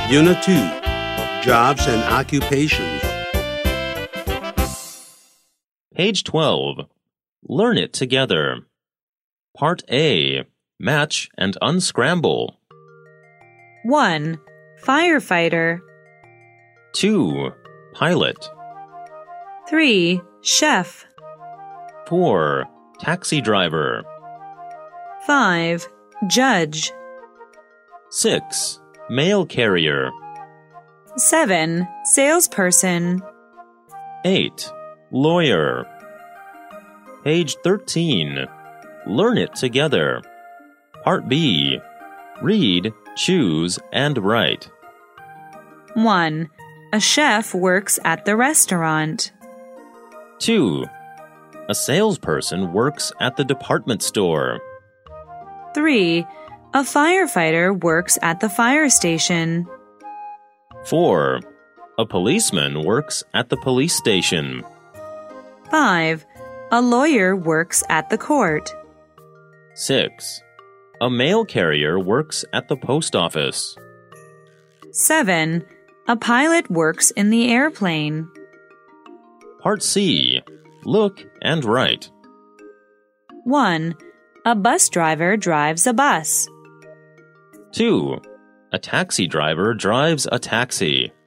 Unit 2, Jobs and Occupations. Page 12. Learn it together. Part A. Match and unscramble. 1. Firefighter. 2. Pilot. 3. Chef. 4. Taxi driver. 5. Judge. 6. Mail carrier. 7. Salesperson. 8. Lawyer. Page 13. Learn it together. Part B. Read, choose, and write. 1. A chef works at the restaurant. 2. A salesperson works at the department store. 3. A firefighter works at the fire station. 4. A policeman works at the police station. 5. A lawyer works at the court. 6. A mail carrier works at the post office. 7. A pilot works in the airplane. Part C. Look and write. 1. A bus driver drives a bus. 2. A taxi driver drives a taxi.